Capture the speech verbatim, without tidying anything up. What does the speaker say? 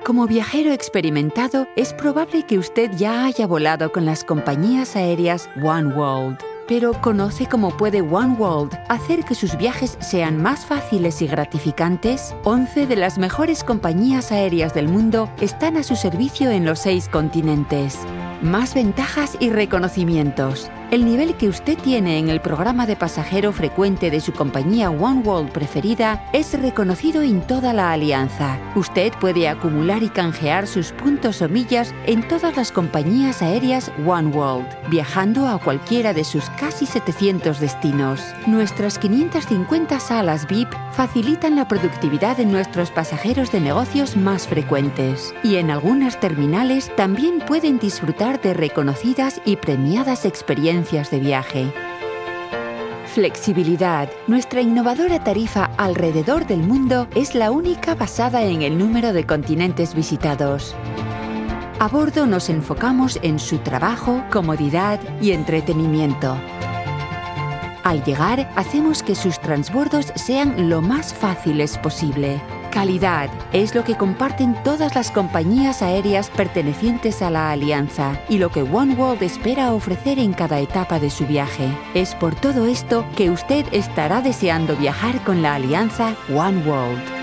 Como viajero experimentado, es probable que usted ya haya volado con las compañías aéreas oneworld. Pero ¿conoce cómo puede oneworld hacer que sus viajes sean más fáciles y gratificantes? once de las mejores compañías aéreas del mundo están a su servicio en los seis continentes. Más ventajas y reconocimientos. El nivel que usted tiene en el programa de pasajero frecuente de su compañía oneworld preferida es reconocido en toda la alianza. Usted puede acumular y canjear sus puntos o millas en todas las compañías aéreas oneworld, viajando a cualquiera de sus casi setecientos destinos. Nuestras quinientas cincuenta salas V I P facilitan la productividad de nuestros pasajeros de negocios más frecuentes. Y en algunas terminales también pueden disfrutar de reconocidas y premiadas experiencias de viaje. Flexibilidad. Nuestra innovadora tarifa alrededor del mundo es la única basada en el número de continentes visitados. A bordo nos enfocamos en su trabajo, comodidad y entretenimiento. Al llegar, hacemos que sus transbordos sean lo más fáciles posible. Calidad es lo que comparten todas las compañías aéreas pertenecientes a la alianza y lo que oneworld espera ofrecer en cada etapa de su viaje. Es por todo esto que usted estará deseando viajar con la alianza oneworld.